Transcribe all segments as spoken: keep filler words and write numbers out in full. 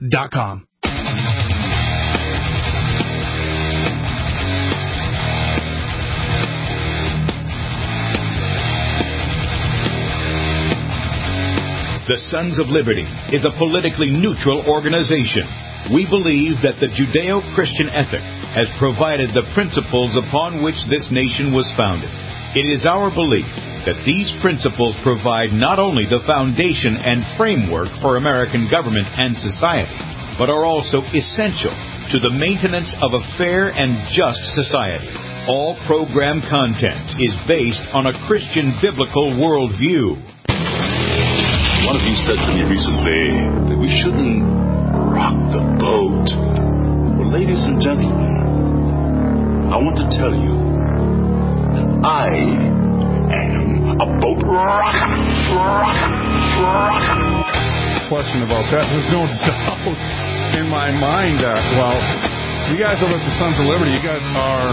dot com. The Sons of Liberty is a politically neutral organization. We believe that the Judeo-Christian ethic has provided the principles upon which this nation was founded. It is our belief that these principles provide not only the foundation and framework for American government and society, but are also essential to the maintenance of a fair and just society. All program content is based on a Christian biblical worldview. One of you said to me recently that we shouldn't rock the boat. Well, ladies and gentlemen, I want to tell you that I am a boat rocker. Rocker. Rocker. Question about that. There's no doubt in my mind that, well, you guys are with the Sons of Liberty. You guys are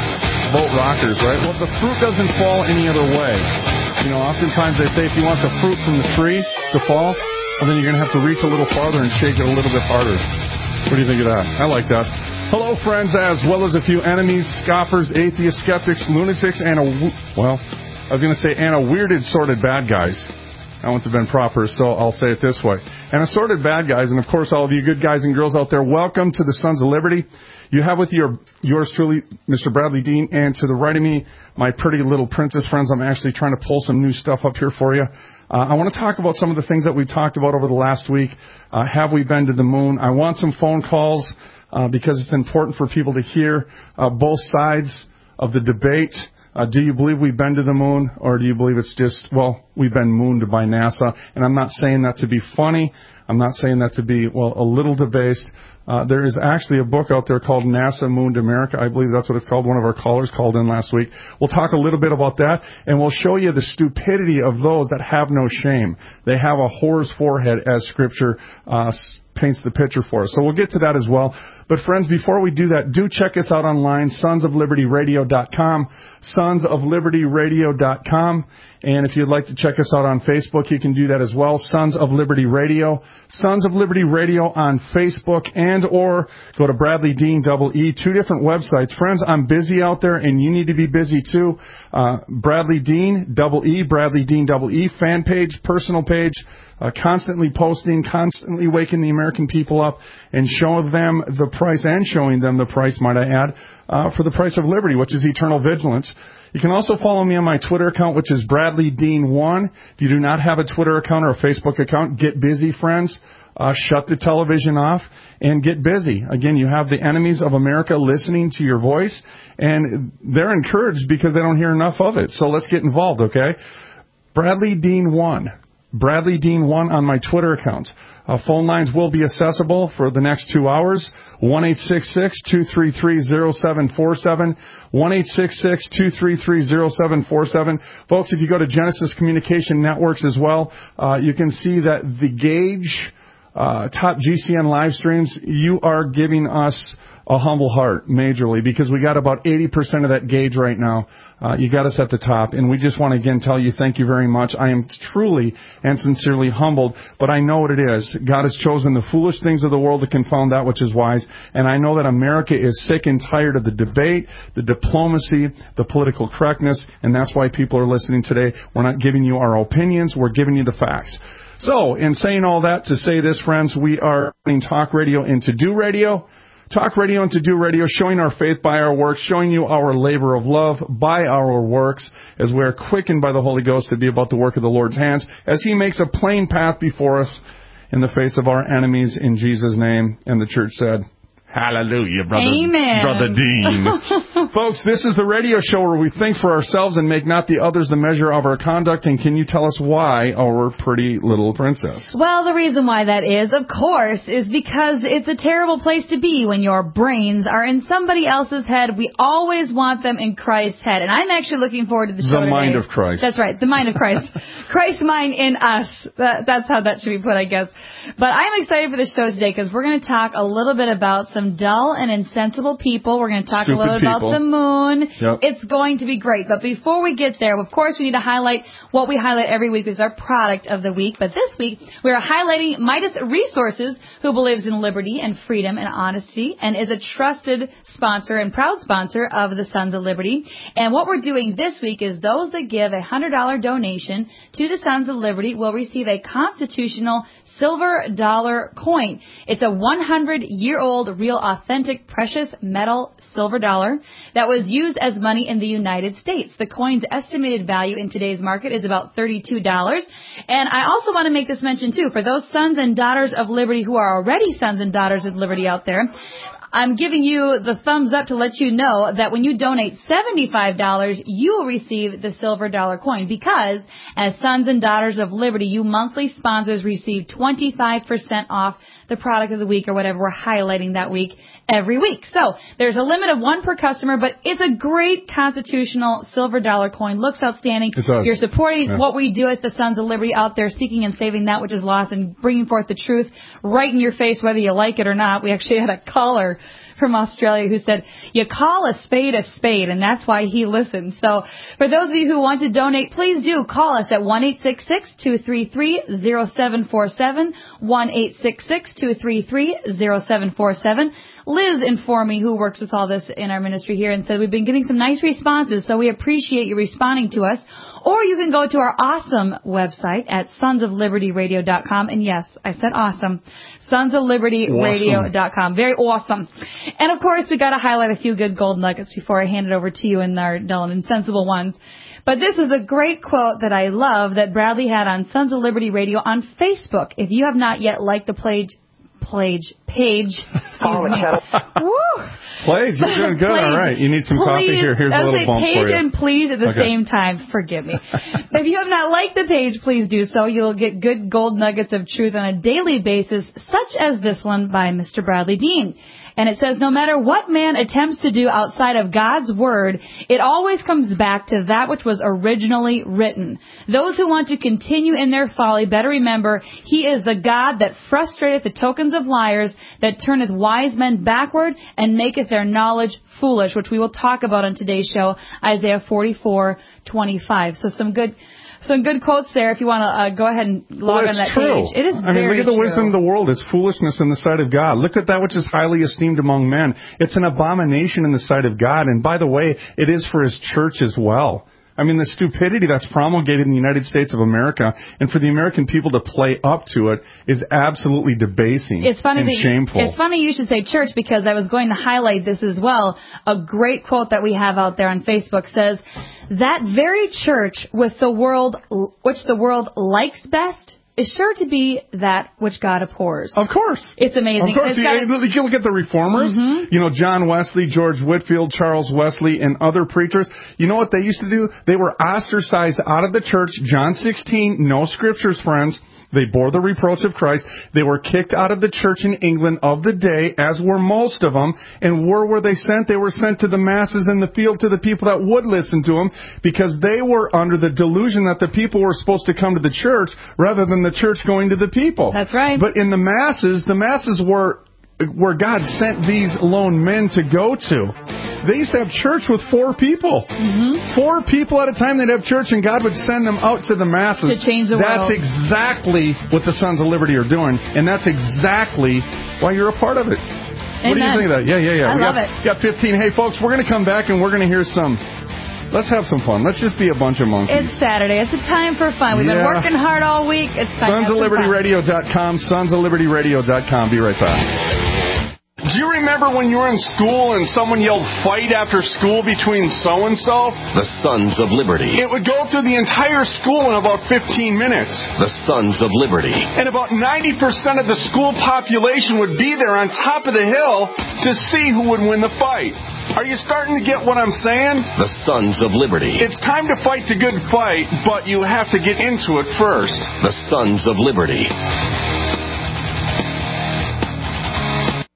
boat rockers, right? Well, the fruit doesn't fall any other way. You know, oftentimes they say if you want the fruit from the tree to fall, well, then you're going to have to reach a little farther and shake it a little bit harder. What do you think of that? I like that. Hello, friends, as well as a few enemies, scoffers, atheists, skeptics, lunatics, and a, well, I was going to say, and a weirded, sordid bad guys. I want to have been proper, so I'll say it this way. And assorted bad guys, and of course all of you good guys and girls out there, welcome to the Sons of Liberty. You have with you yours truly, Mister Bradley Dean, and to the right of me, my pretty little princess friends. I'm actually trying to pull some new stuff up here for you. Uh, I want to talk about some of the things that we talked about over the last week. Uh, have we been to the moon? I want some phone calls uh, because it's important for people to hear uh, both sides of the debate. Uh, do you believe we've been to the moon, or do you believe it's just, well, we've been mooned by NASA? And I'm not saying that to be funny. I'm not saying that to be, well, a little debased. Uh, there is actually a book out there called NASA Mooned America. I believe that's what it's called. One of our callers called in last week. We'll talk a little bit about that, and we'll show you the stupidity of those that have no shame. They have a whore's forehead, as Scripture uh, paints the picture for us. So we'll get to that as well. But friends, before we do that, do check us out online, sons of liberty radio dot com, sons of liberty radio dot com. And if you'd like to check us out on Facebook, you can do that as well, Sons of Liberty Radio, Sons of Liberty Radio on Facebook, and or go to Bradley Dean Double E, two different websites. Friends, I'm busy out there, and you need to be busy too. Uh, Bradley Dean Double E, Bradley Dean Double E, fan page, personal page, uh, constantly posting, constantly waking the American people up and showing them the price, and showing them the price, might I add, uh, for the price of liberty, which is eternal vigilance. You can also follow me on my Twitter account, which is Bradley Dean one. If you do not have a Twitter account or a Facebook account, get busy, friends. Uh, shut the television off and get busy. Again, you have the enemies of America listening to your voice, and they're encouraged because they don't hear enough of it. So let's get involved, okay? Bradley Dean one. Bradley Dean one on my Twitter account. Uh, phone lines will be accessible for the next two hours. one eight six six, two three three, zero seven four seven. one eight six six, two three three, zero seven four seven. Folks, if you go to Genesis Communication Networks as well, uh, you can see that the Gauge uh, top G C N live streams, you are giving us a humble heart, majorly, because we got about eighty percent of that gauge right now. Uh, you got us at the top, and we just want to again tell you thank you very much. I am truly and sincerely humbled, but I know what it is. God has chosen the foolish things of the world to confound that which is wise, and I know that America is sick and tired of the debate, the diplomacy, the political correctness, and that's why people are listening today. We're not giving you our opinions, we're giving you the facts. So, in saying all that, to say this, friends, we are putting talk radio into do radio. Talk radio and to do radio, showing our faith by our works, showing you our labor of love by our works, as we are quickened by the Holy Ghost to be about the work of the Lord's hands, as He makes a plain path before us in the face of our enemies, in Jesus' name. And the church said, hallelujah, brother, Amen. brother Dean. Folks, this is the radio show where we think for ourselves and make not the others the measure of our conduct. And can you tell us why, our pretty little princess? Well, the reason why that is, of course, is because it's a terrible place to be when your brains are in somebody else's head. We always want them in Christ's head. And I'm actually looking forward to the show The today. mind of Christ. That's right, the mind of Christ. Christ's mind in us. That, that's how that should be put, I guess. But I'm excited for the show today because we're going to talk a little bit about some dull and insensible people. We're going to talk Stupid a little people. about the moon. Yep. It's going to be great. But before we get there, of course, we need to highlight what we highlight every week is our product of the week. But this week, we are highlighting Midas Resources, who believes in liberty and freedom and honesty and is a trusted sponsor and proud sponsor of the Sons of Liberty. And what we're doing this week is those that give a one hundred dollars donation to the Sons of Liberty will receive a constitutional silver dollar coin. It's a one hundred year old real authentic precious metal silver dollar that was used as money in the United States. The coin's estimated value in today's market is about thirty-two dollars. And I also want to make this mention too, for those sons and daughters of liberty who are already sons and daughters of liberty out there, I'm giving you the thumbs up to let you know that when you donate seventy-five dollars, you will receive the silver dollar coin because as Sons and Daughters of Liberty, you monthly sponsors receive twenty-five percent off the product of the week or whatever we're highlighting that week every week. So there's a limit of one per customer, but it's a great constitutional silver dollar coin. Looks outstanding. It does. You're supporting Yeah. what we do at the Sons of Liberty out there, seeking and saving that which is lost and bringing forth the truth right in your face, whether you like it or not. We actually had a caller from Australia who said, you call a spade a spade, and that's why he listens. So for those of you who want to donate, please do call us at one eight six six, two three three, zero seven four seven, one eight six six, two three three, zero seven four seven. Liz informed me, who works with all this in our ministry here, and said we've been getting some nice responses, so we appreciate you responding to us. Or you can go to our awesome website at sons of liberty radio dot com. And yes, I said awesome. sons of liberty radio dot com. Awesome. Very awesome. And of course, we got to highlight a few good gold nuggets before I hand it over to you in our dull and insensible ones. But this is a great quote that I love that Bradley had on Sons of Liberty Radio on Facebook. If you have not yet liked the page, page, page, excuse me. Woo! Plague, you're doing good. Plague. All right. You need some please, coffee here. Here's a little say bump page for you. and please at the Okay. same time. Forgive me. If you have not liked the page, please do so. You'll get good gold nuggets of truth on a daily basis, such as this one by Mister Bradley Dean. And it says, no matter what man attempts to do outside of God's word, it always comes back to that which was originally written. Those who want to continue in their folly better remember, he is the God that frustrateth the tokens of liars, that turneth wise men backward, and maketh their knowledge foolish, which we will talk about on today's show, Isaiah forty-four twenty-five. So some good... Some good quotes there if you want to uh, go ahead and log well, on that true. page. It is I mean, very look at the true. wisdom of the world. It's foolishness in the sight of God. Look at that which is highly esteemed among men. It's an abomination in the sight of God. And by the way, it is for his church as well. I mean, the stupidity that's promulgated in the United States of America and for the American people to play up to it is absolutely debasing it's funny and that shameful. You, it's funny you should say church because I was going to highlight this as well. A great quote that we have out there on Facebook says, that very church with the world, which the world likes best is sure to be that which God abhors. Of course. It's amazing. Of course. It's You, got a, you look at the reformers, mm-hmm. you know, John Wesley, George Whitefield, Charles Wesley, and other preachers. You know what they used to do? They were ostracized out of the church. John sixteen, no scriptures, friends. They bore the reproach of Christ. They were kicked out of the church in England of the day, as were most of them. And where were they sent? They were sent to the masses in the field, to the people that would listen to them, because they were under the delusion that the people were supposed to come to the church rather than the church going to the people. That's right. But in the masses, the masses were where God sent these lone men to go to. They used to have church with four people. Mm-hmm. Four people at a time they'd have church, and God would send them out to the masses. To change the that's world. That's exactly what the Sons of Liberty are doing, and that's exactly why you're a part of it. Amen. What do you think of that? Yeah, yeah, yeah. I we love got, it. got fifteen. Hey, folks, we're going to come back, and we're going to hear some... Let's have some fun. Let's just be a bunch of monkeys. It's Saturday. It's a time for fun. We've yeah. been working hard all week. It's time sons of liberty radio dot com, sons of liberty radio dot com. Be right back. Do you remember when you were in school and someone yelled fight after school between so-and-so? The Sons of Liberty. It would go through the entire school in about fifteen minutes. The Sons of Liberty. And about ninety percent of the school population would be there on top of the hill to see who would win the fight. Are you starting to get what I'm saying? The Sons of Liberty. It's time to fight the good fight, but you have to get into it first. The Sons of Liberty.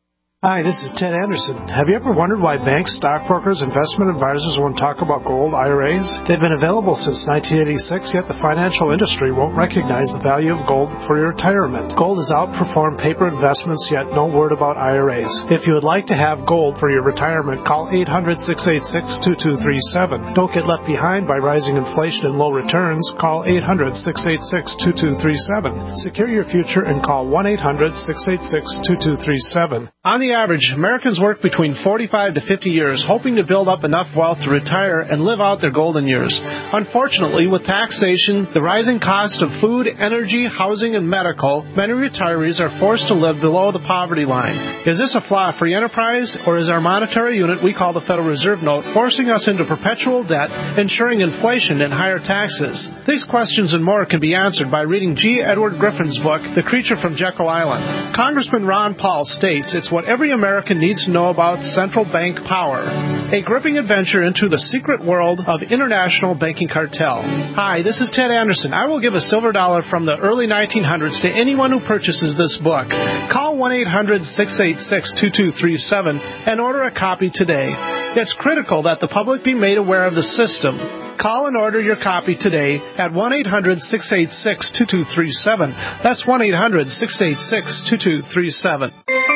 Hi, this is Ted Anderson. Have you ever wondered why banks, stockbrokers, investment advisors won't talk about gold I R As? They've been available since nineteen eighty-six, yet the financial industry won't recognize the value of gold for your retirement. Gold has outperformed paper investments, yet no word about I R As. If you would like to have gold for your retirement, call eight hundred, six eight six, two two three seven. Don't get left behind by rising inflation and low returns. Call eight hundred, six eight six, two two three seven. Secure your future and call one eight hundred, six eight six, two two three seven. On the average, Americans work between forty-five to fifty years hoping to build up enough wealth to retire and live out their golden years. Unfortunately, with taxation, the rising cost of food, energy, housing, and medical, many retirees are forced to live below the poverty line. Is this a flaw free enterprise, or is our monetary unit we call the Federal Reserve Note forcing us into perpetual debt, ensuring inflation and higher taxes? These questions and more can be answered by reading G. Edward Griffin's book, The Creature from Jekyll Island. Congressman Ron Paul states it's what every American needs to know about central bank power. A gripping adventure into the secret world of international banking cartel. Hi, this is Ted Anderson. I will give a silver dollar from the early nineteen hundreds to anyone who purchases this book. Call one eight hundred, six eight six, two two three seven and order a copy today. It's critical that the public be made aware of the system. Call and order your copy today at one eight hundred, six eight six, two two three seven. That's one eight hundred, six eight six, two two three seven.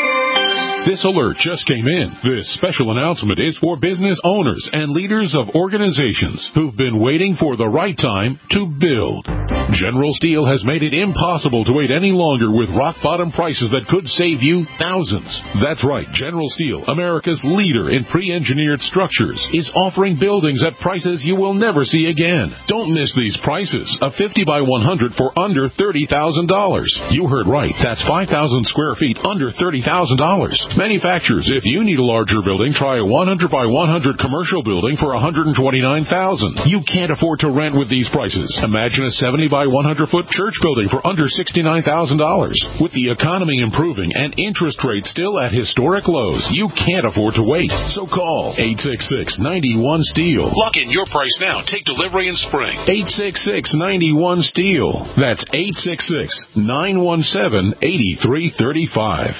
This alert just came in. This special announcement is for business owners and leaders of organizations who've been waiting for the right time to build. General Steel has made it impossible to wait any longer with rock-bottom prices that could save you thousands. That's right. General Steel, America's leader in pre-engineered structures, is offering buildings at prices you will never see again. Don't miss these prices. A fifty by one hundred for under thirty thousand dollars. You heard right. That's five thousand square feet under thirty thousand dollars. Manufacturers, if you need a larger building, try a one hundred by one hundred commercial building for one hundred twenty-nine thousand dollars. You can't afford to rent with these prices. Imagine a seventy by one hundred foot church building for under sixty-nine thousand dollars. With the economy improving and interest rates still at historic lows, you can't afford to wait. So call eight six six, nine one, STEEL. Lock in your price now. Take delivery in spring. eight six six, nine one, STEEL. That's eight six six, nine one seven, eight three three five.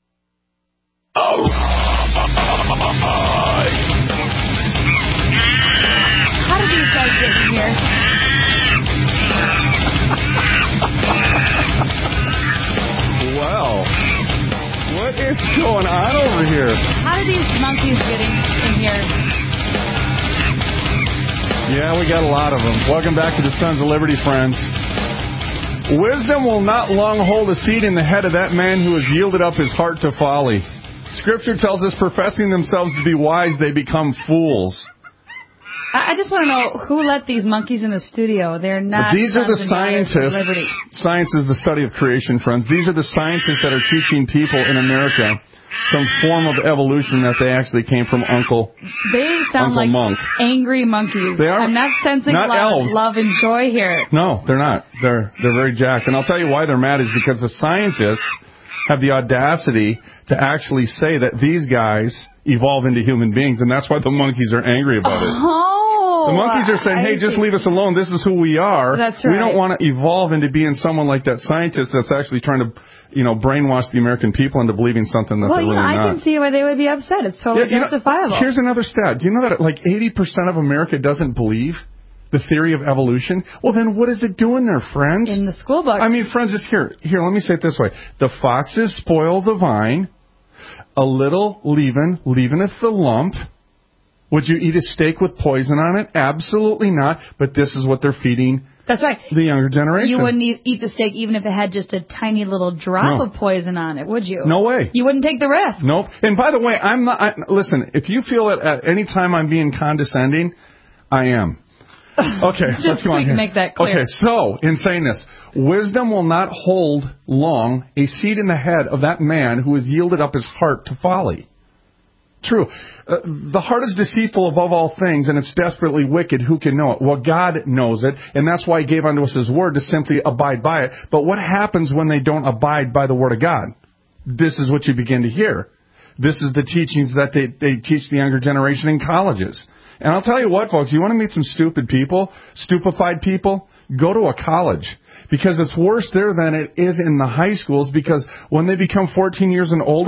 All right. How did these guys get in here? Well, what is going on over here? How did these monkeys get in, in here? Yeah, we got a lot of them. Welcome back to the Sons of Liberty, friends. Wisdom will not long hold a seat in the head of that man who has yielded up his heart to folly. Scripture tells us, professing themselves to be wise, they become fools. I just want to know who let these monkeys in the studio. They're not. These are the scientists. Science is the study of creation, friends. These are the scientists that are teaching people in America some form of evolution that they actually came from Uncle They sound Uncle like Monk. angry monkeys. They are. I'm not sensing not love, elves. love and joy here. No, they're not. They're they're very jacked. And I'll tell you why they're mad is because the scientists have the audacity to actually say that these guys evolve into human beings, and that's why the monkeys are angry about it. Oh, the monkeys are saying, hey, I just see. leave us alone. This is who we are. That's right. We don't want to evolve into being someone like that scientist that's actually trying to, you know, brainwash the American people into believing something that well, they're you know, really I not. can see why they would be upset. It's totally Yeah, you know, justifiable. here's another stat. Do you know that like eighty percent of America doesn't believe the theory of evolution? Well, then what is it doing there, friends? In the school book. I mean, friends, just here. Here, let me say it this way. The foxes spoil the vine. A little leaven leaveneth the lump. Would you eat a steak with poison on it? Absolutely not. But this is what they're feeding That's right. the younger generation. You wouldn't eat, eat the steak even if it had just a tiny little drop No. of poison on it, would you? No way. You wouldn't take the risk. Nope. And by the way, I'm not. I, listen, if you feel that at any time I'm being condescending, I am. Okay, Just let's go so on we here. can make that clear. Okay, so in saying this, wisdom will not hold long a seat in the head of that man who has yielded up his heart to folly. True. Uh, the heart is deceitful above all things, and it's desperately wicked. Who can know it? Well, God knows it, and that's why He gave unto us His word to simply abide by it. But what happens when they don't abide by the word of God? This is what you begin to hear. This is the teachings that they, they teach the younger generation in colleges. And I'll tell you what, folks, you want to meet some stupid people, stupefied people? Go to a college. Because it's worse there than it is in the high schools, because when they become fourteen years and older,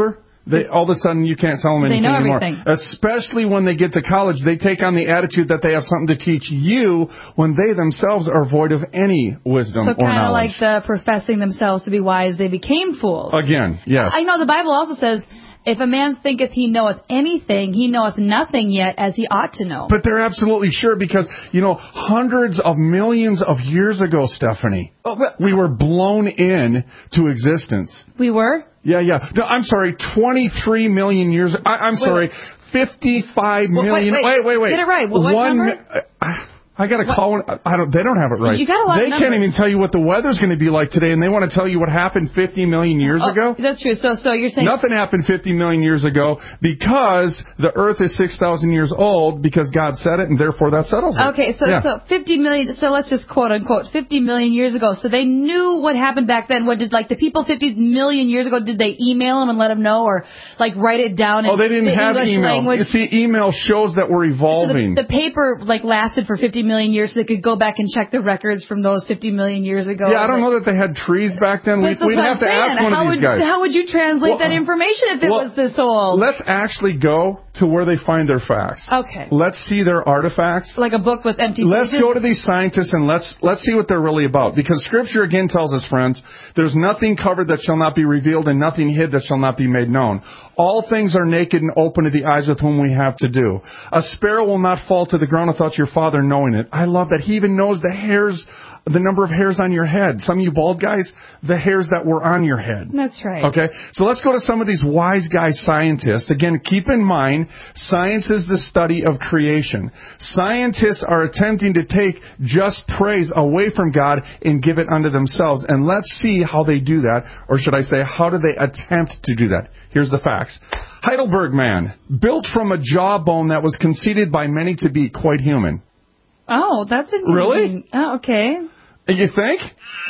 They, all of a sudden, you can't tell them anything They know anymore. everything. Especially when they get to college, they take on the attitude that they have something to teach you when they themselves are void of any wisdom So or kind of knowledge. like the professing themselves to be wise, they became fools. Again, yes. I know the Bible also says, if a man thinketh he knoweth anything, he knoweth nothing yet as he ought to know. But they're absolutely sure because, you know, hundreds of millions of years ago, Stephanie, Oh, but- we were blown in to existence. We were? Yeah, yeah. No, I'm sorry, twenty-three million years. I, I'm sorry, fifty-five Wait, million. wait, Wait, wait, wait. Get it right. What- what One. number? mi- I, I got to call. I don't. They don't have it right. You got a lot of They can't numbers. even tell you what the weather's going to be like today, and they want to tell you what happened fifty million years Oh, ago. that's true. So, so you're saying Nothing happened fifty million years ago because the Earth is six thousand years old because God said it, and therefore that settles it. Okay, so Yeah. so fifty million. So let's just quote unquote fifty million years ago. So they knew what happened back then. What did like the people fifty million years ago? Did they email them and let them know, or like write it down? In Oh, they didn't the have English email. language? You see, email shows that we're So evolving. the, the paper like lasted for fifty million years, so they could go back and check the records from those fifty million years ago. yeah, I don't know that they had trees back then. But We'd, that's we'd what have I'm to saying. ask one how of would, these guys. How would you translate Well, that information if it well, was this old? Let's actually go to where they find their facts. Okay. Let's see their artifacts. Like a book with empty Let's pages? go to these scientists and let's let's see what they're really about. Because Scripture again tells us, friends, there's nothing covered that shall not be revealed and nothing hid that shall not be made known. All things are naked and open to the eyes with whom we have to do. A sparrow will not fall to the ground without your Father knowing it. I love that. He even knows the hairs, the number of hairs on your head. Some of you bald guys, the hairs that were on your head. That's right. Okay, so let's go to some of these wise guy scientists. Again, keep in mind, science is the study of creation. Scientists are attempting to take just praise away from God and give it unto themselves. And let's see how they do that, or should I say, how do they attempt to do that? Here's the facts. Heidelberg man, built from a jawbone that was conceded by many to be quite human. Oh, that's a Really? Oh, okay. You think?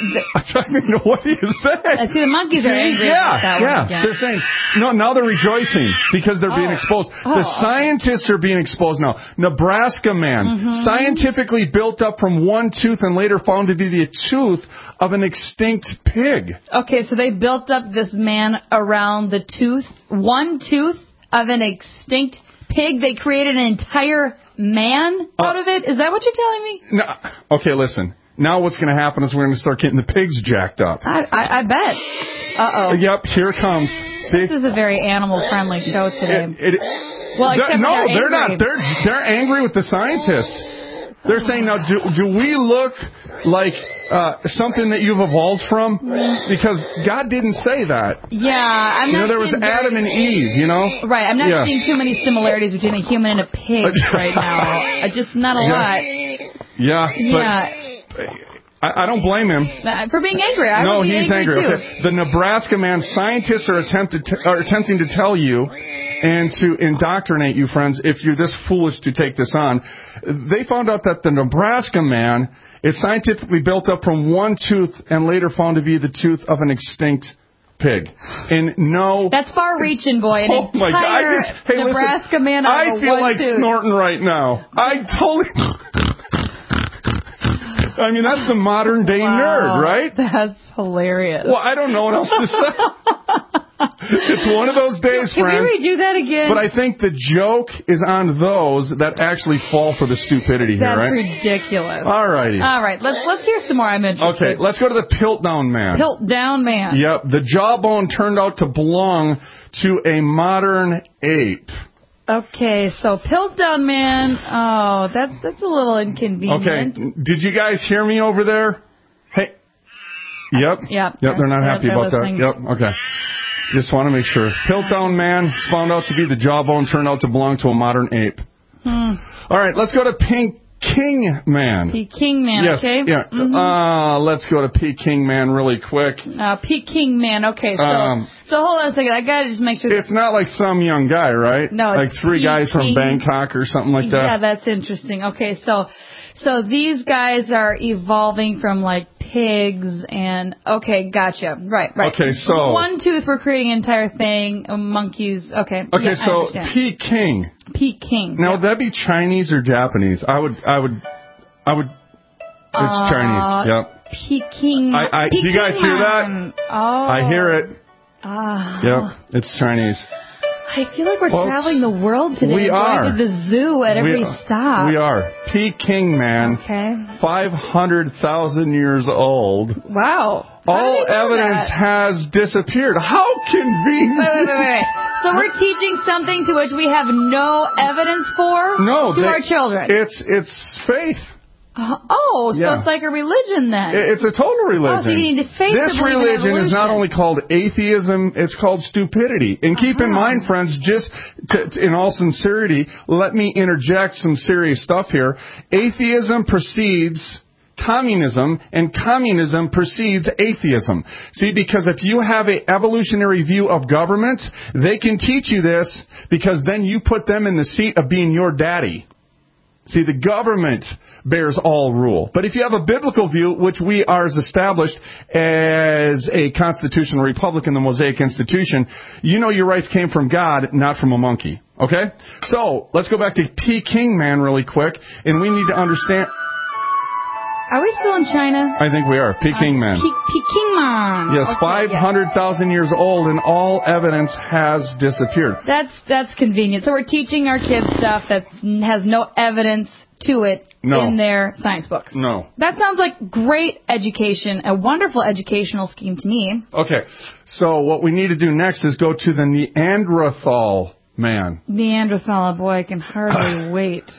I mean, what do you think? I see the monkeys are angry yeah, about that yeah. one again. They're saying, no, now they're rejoicing because they're being Oh. exposed. Oh, the okay. scientists are being exposed now. Nebraska man, Mm-hmm. scientifically built up from one tooth and later found to be the tooth of an extinct pig. Okay, so they built up this man around the tooth, one tooth of an extinct pig. They created an entire man out Uh, of it. Is that what you're telling me? No, okay, listen. Now what's going to happen is we're going to start getting the pigs jacked up. I, I, I bet. Uh-oh. Yep, here it comes. See? This is a very animal-friendly show today. It, it, Well, they're- except for no, they're they're not. angry. They're they're angry with the scientists. They're saying, now, do, do we look like uh, something that you've evolved from? Because God didn't say that. Yeah, I'm You not know, there was seeing very- Adam and Eve, you know? Right, I'm not Yeah. seeing too many similarities between a human and a pig right now. Uh, Just not a Yeah. lot. Yeah, Yeah. but I, I don't blame him. Uh, For being angry. I No, would be he's angry, angry. too. Okay. The Nebraska man, scientists are attempted to, are attempting to tell you and to indoctrinate you, friends, if you're this foolish to take this on. They found out that the Nebraska man is scientifically built up from one tooth and later found to be the tooth of an extinct pig. And no... That's far-reaching, boy. An Oh my God! I entire just, hey, Nebraska listen, man out I of a feel one like tooth. snorting right now. I totally. I mean, that's the modern day Wow, nerd, right? That's hilarious. Well, I don't know what else to say. It's one of those days, Can friends. we redo that again? But I think the joke is on those that actually fall for the stupidity here, That's right? ridiculous. All righty. All right, let's let's hear some more. I'm interested. Okay, let's go to the Piltdown man. Tilt down, man. Yep, the jawbone turned out to belong to a modern ape. Okay, so Piltdown man. Oh, that's that's a little Okay, inconvenient. did you guys hear me over there? Hey. Yep. Yep. Yep, they're not They're- happy they're about listening. that. Yep, okay. Just want to make sure. Piltdown man is found out to be the jawbone turned out to belong to a modern ape. Hmm. All right, let's go to Pink King man. Peking man. Yes, Okay. yeah. Mhm. Uh, let's go to Peking man really quick. Uh, Peking man. Okay, so Um, so hold on a second. I gotta just make sure. It's not like some young guy, right? No, like it's three guys from Peking. Bangkok or something like that. Yeah, that's interesting. Okay, so so these guys are evolving from like pigs and okay, gotcha. Right, right. Okay, so- one tooth, we're creating an entire thing. uh, Monkeys. Okay. Okay, yeah, I so understand. Peking. Peking. Now, yeah. would that be Chinese or Japanese? I would, I would, I would. It's Uh, Chinese. Yep. Peking. I- I- do you guys hear that? Peking. Oh. I hear it. Ah. Yep. It's Chinese. I feel like we're Folks, traveling the world today. we We're are. going to the zoo at every we, stop. We are. Peking man, Okay. five hundred thousand years old. Wow. How All do they know evidence that? has disappeared. How convenient. Wait, wait, wait, wait. So we're teaching something to which we have no evidence for No, to they- our children. It's it's faith. Uh, oh, so Yeah. it's like a religion then. It- It's a total religion. Oh, so you need faith to This believe in religion is not evolution. only called atheism, it's called stupidity. And keep in Uh-huh. mind, friends, just to, to- in all sincerity, let me interject some serious stuff here. Atheism precedes communism, and communism precedes atheism. See, because if you have an evolutionary view of government, they can teach you this because then you put them in the seat of being your daddy. See, the government bears all rule. But if you have a biblical view, which we are as established as a constitutional republic in the Mosaic Institution, you know your rights came from God, not from a monkey. Okay? So, let's go back to Peking man really quick, and we need to understand... Are we still in China? I think we are. Peking man. Pe- Peking man. Yes, Okay, five hundred thousand years old, and all evidence has disappeared. That's that's convenient. So we're teaching our kids stuff that has no evidence to it No. in their science books. No. That sounds like great education, a wonderful educational scheme to me. Okay, so what we need to do next is go to the Neanderthal man. Neanderthal, boy, I can hardly wait.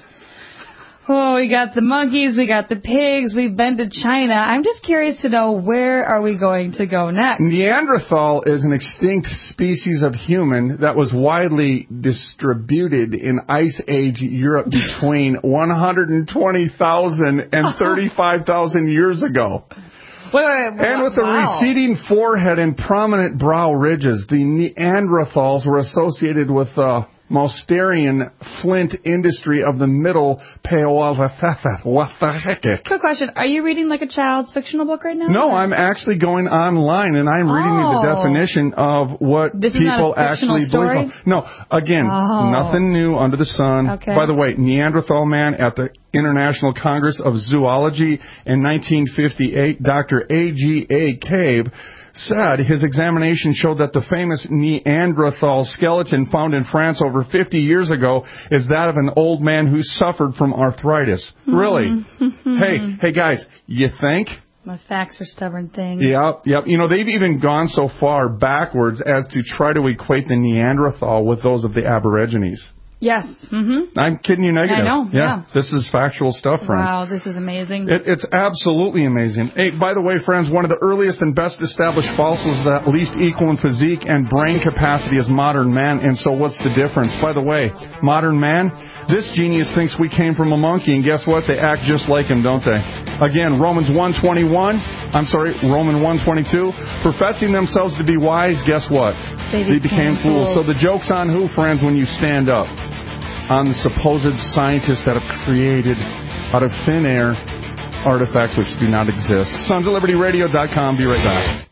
Oh, we got the monkeys, we got the pigs, we've been to China. I'm just curious to know, where are we going to go next? Neanderthal is an extinct species of human that was widely distributed in Ice Age Europe between one hundred twenty thousand and thirty-five thousand years ago. Wait, wait, wait, And with a wow. receding forehead and prominent brow ridges, the Neanderthals were associated with the Mousterian flint industry of the middle Paleolithic. What the heck? Quick question. Are you reading like a child's fictional book right now? No, I'm actually going online and I'm reading you the Oh. definition of what This is not people a fictional actually story? believe. No, again, Oh. nothing new under the sun. Okay. By the way, Neanderthal man at the International Congress of Zoology in nineteen fifty-eight, Doctor A G A Cabe said his examination showed that the famous Neanderthal skeleton found in France over fifty years ago is that of an old man who suffered from arthritis. Really? hey, hey guys, you think? My facts are stubborn things. Yep, yep. You know, they've even gone so far backwards as to try to equate the Neanderthal with those of the Aborigines. Yes. Mm-hmm. I'm kidding you negative. I know, yeah. This is factual stuff, friends. Wow, this is amazing. It, it's absolutely amazing. Hey, by the way, friends, one of the earliest and best established fossils that least equal in physique and brain capacity is modern man. And so what's the difference? By the way, modern man, this genius thinks we came from a monkey, and guess what? They act just like him, don't they? Again, Romans one twenty-one, I'm sorry, Romans one twenty-two, professing themselves to be wise, guess what? They They became became fools. fools. So the joke's on who, friends, when you stand up? On the supposed scientists that have created out of thin air artifacts which do not exist. sons of liberty radio dot com. Be right back.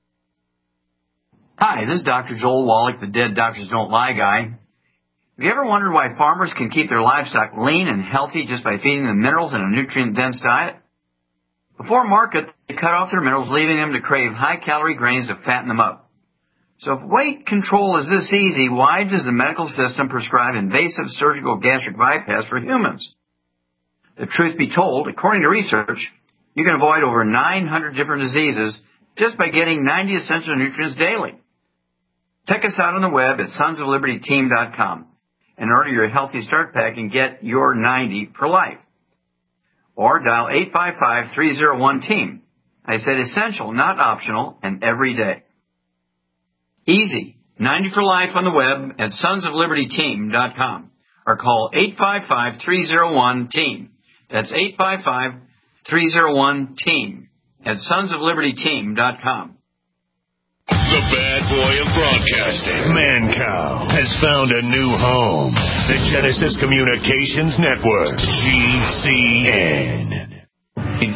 Hi, this is Doctor Joel Wallach, the Dead Doctors Don't Lie guy. Have you ever wondered why farmers can keep their livestock lean and healthy just by feeding them minerals in a nutrient-dense diet? Before market, they cut off their minerals, leaving them to crave high-calorie grains to fatten them up. So if weight control is this easy, why does the medical system prescribe invasive surgical gastric bypass for humans? The truth be told, according to research, you can avoid over nine hundred different diseases just by getting ninety essential nutrients daily. Check us out on the web at sons of liberty team dot com and order your Healthy Start Pack and get your ninety for life. Or dial eight five five, three oh one, team. I said essential, not optional, and every day. Easy. ninety for life on the web at sons of liberty team dot com or call eight five five, three oh one, team. That's eight five five, three oh one, team at sons of liberty team dot com. The bad boy of broadcasting, Mancow, has found a new home. The Genesis Communications Network, G C N. In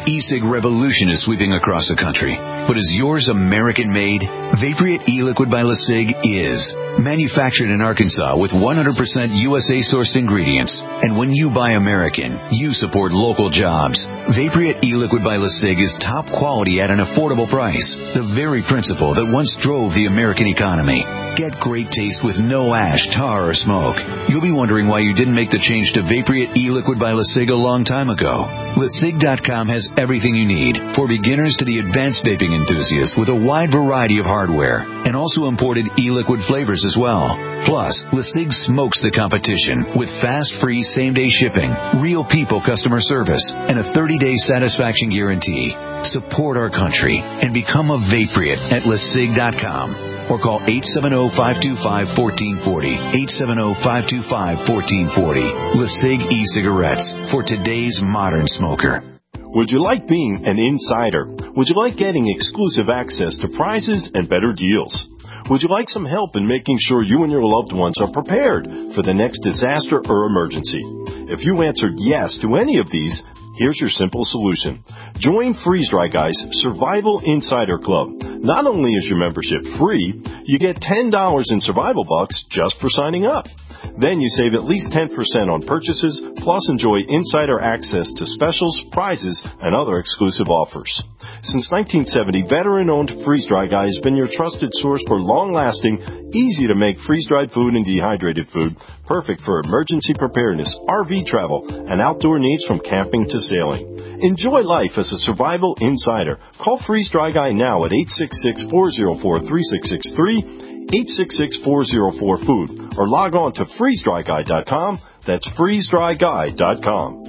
e-cig revolution is sweeping across the country. But is yours American-made? Vaporite e-liquid by LeSig is. Manufactured in Arkansas with one hundred percent U S A-sourced ingredients. And when you buy American, you support local jobs. Vaporite e-liquid by LeSig is top quality at an affordable price. The very principle that once drove the American economy. Get great taste with no ash, tar, or smoke. You'll be wondering why you didn't make the change to Vaporite e-liquid by LeSig a long time ago. LeSig dot com has everything you need, for beginners to the advanced vaping enthusiast, with a wide variety of hardware, and also imported e-liquid flavors as well. Plus, LeSig smokes the competition with fast, free, same-day shipping, real people customer service, and a thirty-day satisfaction guarantee. Support our country and become a Vaporite at LeSig dot com. Or call eight seven zero, five two five, one four four zero, eight seven zero, five two five, one four four zero. LeSig e-cigarettes for today's modern smoker. Would you like being an insider? Would you like getting exclusive access to prizes and better deals? Would you like some help in making sure you and your loved ones are prepared for the next disaster or emergency? If you answered yes to any of these, here's your simple solution. Join Freeze Dry Guy's Survival Insider Club. Not only is your membership free, you get ten dollars in survival bucks just for signing up. Then you save at least ten percent on purchases, plus enjoy insider access to specials, prizes, and other exclusive offers. Since nineteen seventy, veteran-owned Freeze Dry Guy has been your trusted source for long-lasting, easy-to-make freeze-dried food and dehydrated food, perfect for emergency preparedness, R V travel, and outdoor needs from camping to sailing. Enjoy life as a survival insider. Call Freeze Dry Guy now at eight six six, four zero four, three six six three, eight six six, four zero four, food, or log on to freeze dry guy dot com. That's freeze dry guy dot com.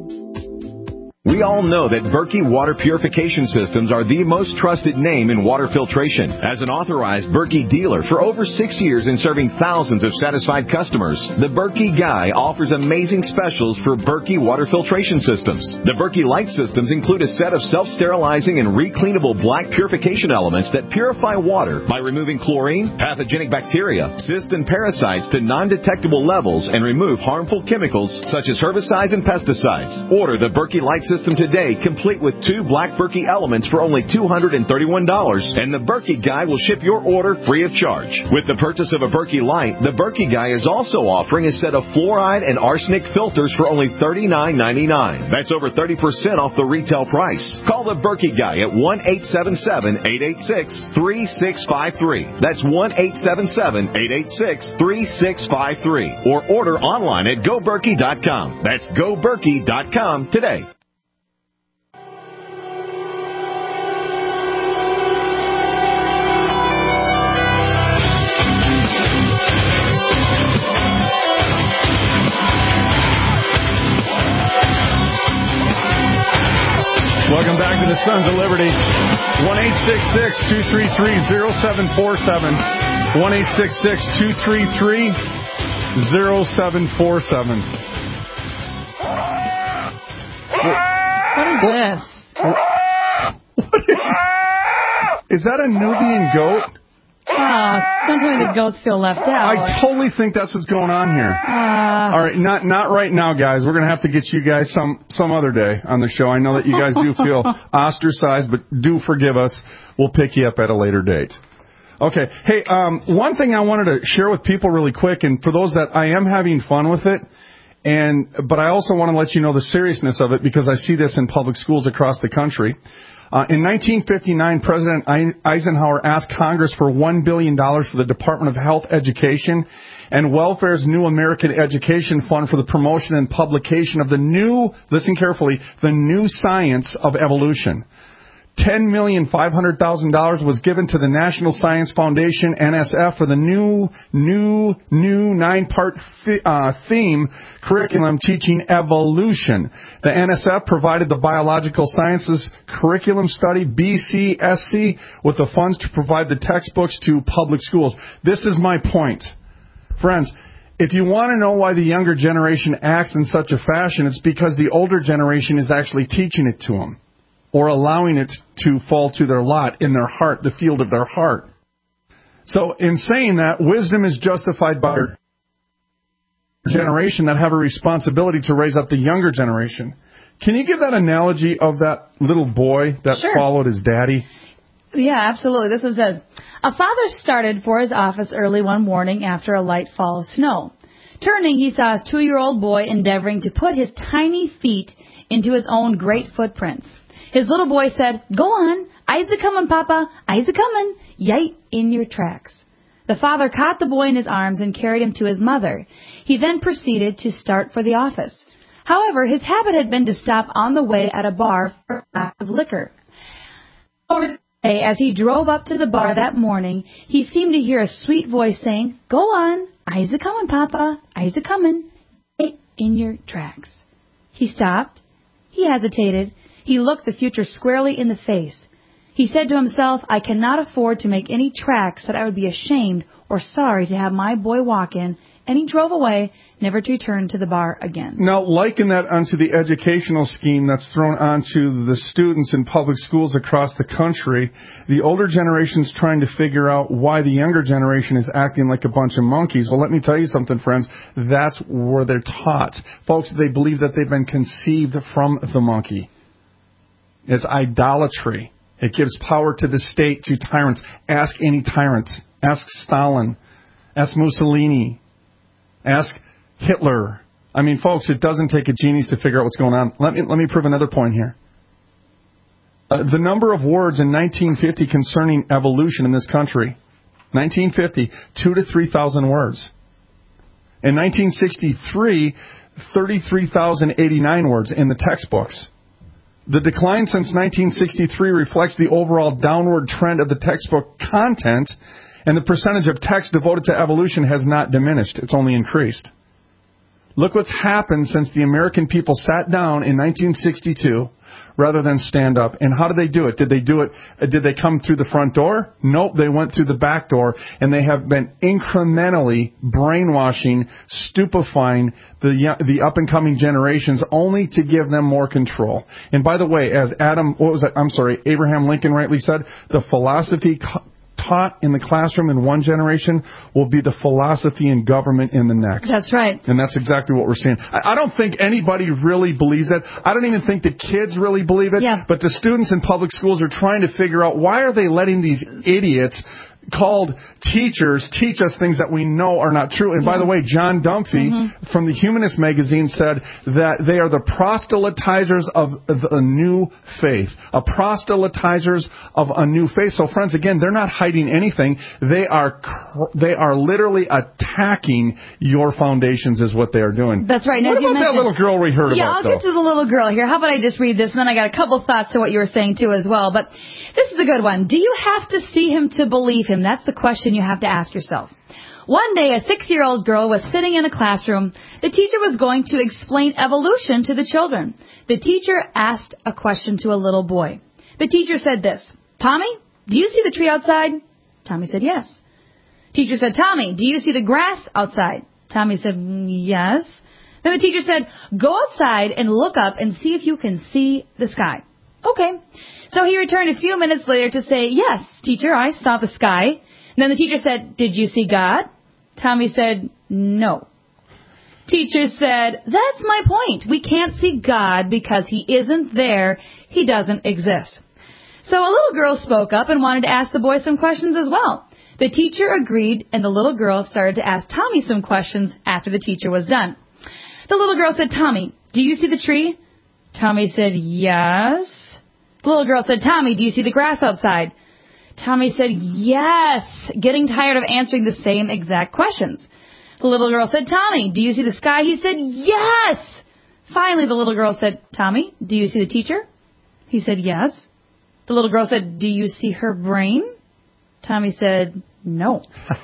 We all know that Berkey Water Purification Systems are the most trusted name in water filtration. As an authorized Berkey dealer for over six years and serving thousands of satisfied customers, the Berkey Guy offers amazing specials for Berkey Water Filtration Systems. The Berkey Light Systems include a set of self-sterilizing and recleanable black purification elements that purify water by removing chlorine, pathogenic bacteria, cysts, and parasites to non-detectable levels and remove harmful chemicals such as herbicides and pesticides. Order the Berkey Light System today, complete with two black Berkey elements for only two hundred thirty-one dollars, and the Berkey Guy will ship your order free of charge. With the purchase of a Berkey Light, the Berkey Guy is also offering a set of fluoride and arsenic filters for only thirty-nine ninety-nine. That's over thirty percent off the retail price. Call the Berkey Guy at one eight seven seven, eight eight six, three six five three. That's one eight seven seven, eight eight six, three six five three. Or order online at go berkey dot com. That's go berkey dot com today. Welcome back to the Sons of Liberty. one eight six six, two three three, zero seven four seven. one eight six six, two three three, zero seven four seven. What is this? What is, is that a Nubian goat? Oh, don't tell me the goats feel left out. I totally think that's what's going on here. Uh, All right, not not right now, guys. We're going to have to get you guys some, some other day on the show. I know that you guys do feel ostracized, but do forgive us. We'll pick you up at a later date. Okay. Hey, um, one thing I wanted to share with people really quick, and for those that I am having fun with it, and but I also want to let you know the seriousness of it because I see this in public schools across the country. Uh, in nineteen fifty-nine, President Eisenhower asked Congress for one billion dollars for the Department of Health, Education, and Welfare's New American Education Fund for the promotion and publication of the new, listen carefully, the new science of evolution. ten million five hundred thousand dollars was given to the National Science Foundation, N S F, for the new, new, new nine-part th- uh, theme curriculum teaching evolution. The N S F provided the Biological Sciences Curriculum Study, B C S C, with the funds to provide the textbooks to public schools. This is my point. Friends, if you want to know why the younger generation acts in such a fashion, it's because the older generation is actually teaching it to them, or allowing it to fall to their lot in their heart, the field of their heart. So in saying that, wisdom is justified by our generation that have a responsibility to raise up the younger generation, Can you give that analogy of that little boy that Sure. followed his daddy? Yeah, absolutely. This one says, a father started for his office early one morning after a light fall of snow. Turning, he saw his two-year-old boy endeavoring to put his tiny feet into his own great footprints. His little boy said, go on, I's a-comin', Papa, I's a-comin', yite in your tracks. The father caught the boy in his arms and carried him to his mother. He then proceeded to start for the office. However, his habit had been to stop on the way at a bar for a glass of liquor. As he drove up to the bar that morning, he seemed to hear a sweet voice saying, go on, I's a-comin', Papa, I's a-comin', yite in your tracks. He stopped. He hesitated. He looked the future squarely in the face. He said to himself, I cannot afford to make any tracks that I would be ashamed or sorry to have my boy walk in, and he drove away, never to return to the bar again. Now, liken that onto the educational scheme that's thrown onto the students in public schools across the country. The older generation's trying to figure out why the younger generation is acting like a bunch of monkeys. Well, let me tell you something, friends. That's where they're taught. Folks, they believe that they've been conceived from the monkey. It's idolatry. It gives power to the state, to tyrants. Ask any tyrant. Ask Stalin. Ask Mussolini. Ask Hitler. I mean, folks, it doesn't take a genius to figure out what's going on. Let me let me prove another point here. Uh, the number of words in nineteen fifty concerning evolution in this country, nineteen fifty, two to three thousand words. In nineteen sixty-three, thirty-three thousand eighty-nine words in the textbooks. The decline since nineteen sixty-three reflects the overall downward trend of the textbook content, and the percentage of text devoted to evolution has not diminished. It's only increased. Look what's happened since the American people sat down in nineteen sixty-two rather than stand up. And how did they do it? Did they do it? Did they come through the front door? Nope, they went through the back door, and they have been incrementally brainwashing, stupefying the the up-and-coming generations only to give them more control. And by the way, as Adam, what was that? I'm sorry, Abraham Lincoln rightly said, the philosophy taught in the classroom in one generation will be the philosophy in government in the next. That's right. And that's exactly what we're seeing. I, I don't think anybody really believes it. I don't even think the kids really believe it. Yeah. But the students in public schools are trying to figure out, why are they letting these idiots called teachers teach us things that we know are not true? And by the way, John Dunphy mm-hmm. from the Humanist magazine said that they are the proselytizers of the new faith. A proselytizers of a new faith. So friends, again, they're not hiding anything. They are they are literally attacking your foundations is what they are doing. That's right. Now, what about that little girl we heard yeah, about? Yeah, I'll though? get to the little girl here. How about I just read this, and then I got a couple thoughts to what you were saying too as well. But this is a good one. Do you have to see him to believe him? That's the question you have to ask yourself. One day, a six-year-old girl was sitting in a classroom. The teacher was going to explain evolution to the children. The teacher asked a question to a little boy. The teacher said this, Tommy, do you see the tree outside? Tommy said, yes. Teacher said, Tommy, do you see the grass outside? Tommy said, yes. Then the teacher said, go outside and look up and see if you can see the sky. Okay. So he returned a few minutes later to say, yes, teacher, I saw the sky. And then the teacher said, did you see God? Tommy said, no. Teacher said, that's my point. We can't see God because he isn't there. He doesn't exist. So a little girl spoke up and wanted to ask the boy some questions as well. The teacher agreed, and the little girl started to ask Tommy some questions after the teacher was done. The little girl said, Tommy, do you see the tree? Tommy said, yes. The little girl said, Tommy, do you see the grass outside? Tommy said, yes, getting tired of answering the same exact questions. The little girl said, Tommy, do you see the sky? He said, yes. Finally, the little girl said, Tommy, do you see the teacher? He said, yes. The little girl said, do you see her brain? Tommy said, no.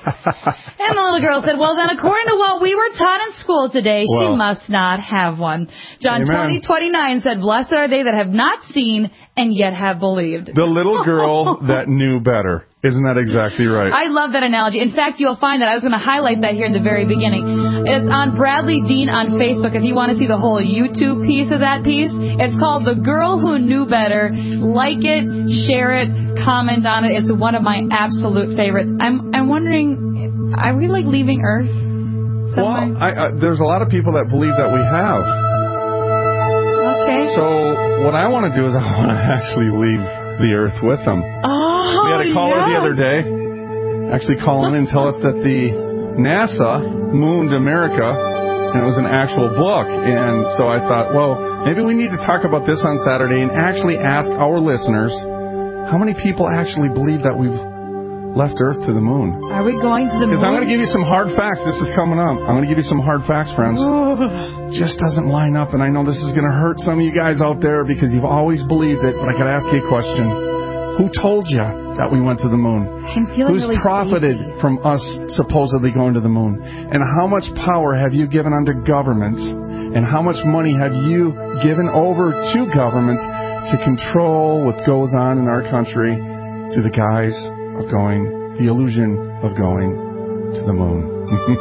And the little girl said, well, then, according to what we were taught in school today, well, she must not have one. John twenty twenty-nine said, blessed are they that have not seen and yet have believed. The little girl that knew better. Isn't that exactly right? I love that analogy. In fact, you'll find that I was going to highlight that here in the very beginning. It's on Bradley Dean on Facebook. If you want to see the whole YouTube piece of that piece, it's called The Girl Who Knew Better. Like it, share it, comment on it. It's one of my absolute favorites. I'm I'm wondering, are we like leaving Earth somewhere? Well, I, I, there's a lot of people that believe that we have. Okay. So what I want to do is I want to actually leave the Earth with them. Oh, we had a caller yes. the other day actually call in and tell us that the NASA mooned America, and it was an actual book. And so I thought, well, maybe we need to talk about this on Saturday and actually ask our listeners how many people actually believe that we've left Earth to the moon. Are we going to the moon? Because I'm going to give you some hard facts. This is coming up. I'm going to give you some hard facts, friends. Just doesn't line up, and I know this is going to hurt some of you guys out there because you've always believed it, but I got to ask you a question. Who told you that we went to the moon? I'm feeling Who's really profited spacey. from us supposedly going to the moon? And how much power have you given unto governments? And how much money have you given over to governments to control what goes on in our country to the guise of going, the illusion of going to the moon?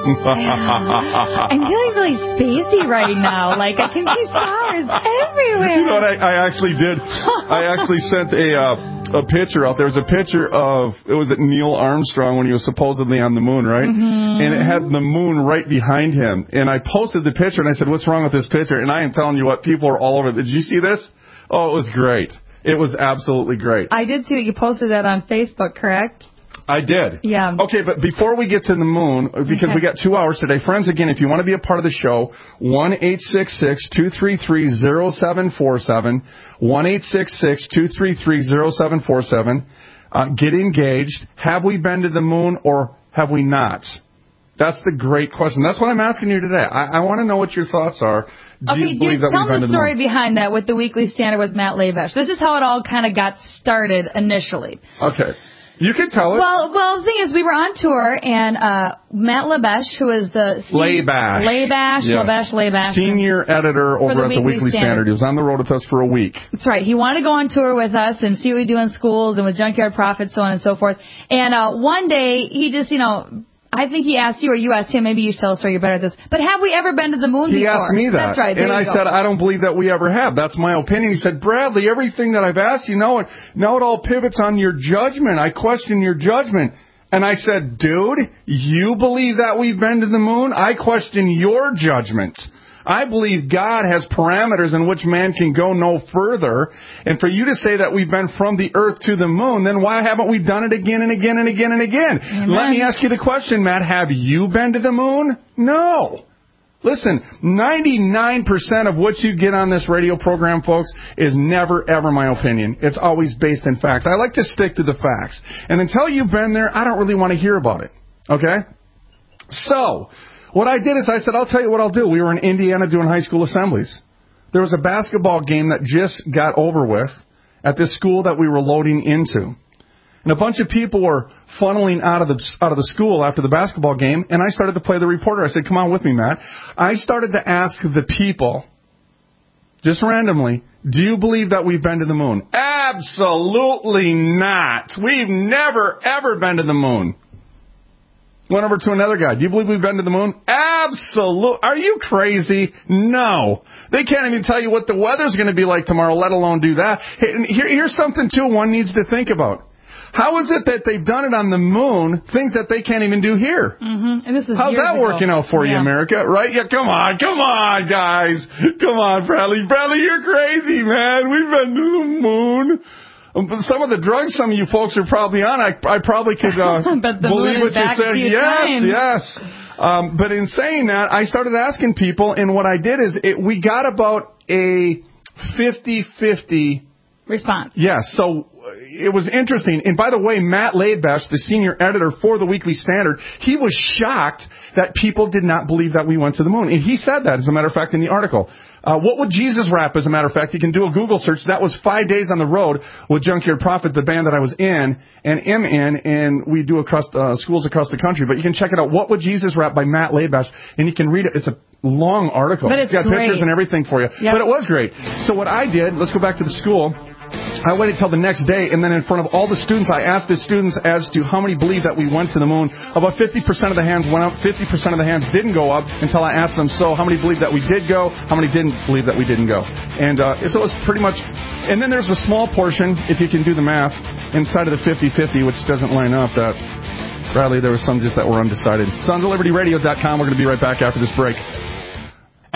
I'm feeling really spacey right now. Like, I can see stars everywhere. You know what I, I actually did? I actually sent a uh, a picture out. There was a picture of, it was at Neil Armstrong when he was supposedly on the moon, right? Mm-hmm. And it had the moon right behind him. And I posted the picture, and I said, what's wrong with this picture? And I am telling you what, people are all over it. Did you see this? Oh, it was great. It was absolutely great. I did too. You posted that on Facebook, correct? I did. Yeah. Okay, but before we get to the moon, because Okay. we got two hours today, friends, again, if you want to be a part of the show, one eight six six, two three three, zero seven four seven, one eight six six, two three three, zero seven four seven. Uh, get engaged. Have we been to the moon or have we not? That's the great question. That's what I'm asking you today. I, I want to know what your thoughts are. Do Okay, you believe dude, that tell we've been the to the story moon? behind that with the Weekly Standard with Matt Labesh. This is how it all kind of got started initially. Okay. You can tell it. Well, well, the thing is, we were on tour, and uh, Matt Labesh, who is the... Labash. Labash, Yes. Labesh, Labash. Senior editor over the at the Weekly Weekly Standard. Standard. He was on the road with us for a week. That's right. He wanted to go on tour with us and see what we do in schools and with Junkyard Profits, so on and so forth. And uh, one day, he just, you know... I think he asked you, or you asked him, maybe you should tell a story, you're better at this. But have we ever been to the moon He before? asked me that. That's right. There And you I go. said, I don't believe that we ever have. That's my opinion. He said, Bradley, everything that I've asked you, now it, now it all pivots on your judgment. I question your judgment. And I said, dude, you believe that we've been to the moon? I question your judgment. I believe God has parameters in which man can go no further. And for you to say that we've been from the earth to the moon, then why haven't we done it again and again and again and again? Amen. Let me ask you the question, Matt. Have you been to the moon? No. Listen, ninety-nine percent of what you get on this radio program, folks, is never, ever my opinion. It's always based in facts. I like to stick to the facts. And until you've been there, I don't really want to hear about it. Okay? So, what I did is I said, I'll tell you what I'll do. We were in Indiana doing high school assemblies. There was a basketball game that just got over with at this school that we were loading into. And a bunch of people were funneling out of the out of the school after the basketball game, and I started to play the reporter. I said, come on with me, Matt. I started to ask the people, just randomly, do you believe that we've been to the moon? Absolutely not. We've never, ever been to the moon. Went over to another guy. Do you believe we've been to the moon? Absolutely. Are you crazy? No. They can't even tell you what the weather's going to be like tomorrow, let alone do that. Here, here's something, too, one needs to think about. How is it that they've done it on the moon, things that they can't even do here? Mm-hmm. And this is How's years that ago. working out for you, Yeah. America? Right? Yeah, come on. Come on, guys. Come on, Bradley. Bradley, you're crazy, man. We've been to the moon. Some of the drugs some of you folks are probably on, I, I probably could uh, But the believe moon what is you back said. a few Yes, times. yes. Um, but in saying that, I started asking people, and what I did is it, we got about a fifty-fifty response. Yes, so it was interesting. And by the way, Matt Labesh, the senior editor for the Weekly Standard, he was shocked that people did not believe that we went to the moon. And he said that, as a matter of fact, in the article. Uh, what would Jesus rap, as a matter of fact? You can do a Google search. That was five days on the road with Junkyard Prophet, the band that I was in and am in, and we do across uh, schools across the country. But you can check it out, What Would Jesus Rap by Matt Labesh, and you can read it. It's a long article. But it's got great. pictures and everything for you. Yep. But it was great. So what I did, let's go back to the school. I waited till the next day, and then in front of all the students, I asked the students as to how many believed that we went to the moon. About fifty percent of the hands went up, fifty percent of the hands didn't go up until I asked them, so how many believed that we did go, how many didn't believe that we didn't go? And uh, so it was pretty much, and then there's a small portion, if you can do the math, inside of the fifty-fifty, which doesn't line up, that, Bradley, there was some just that were undecided. sons of liberty radio dot com, we're going to be right back after this break.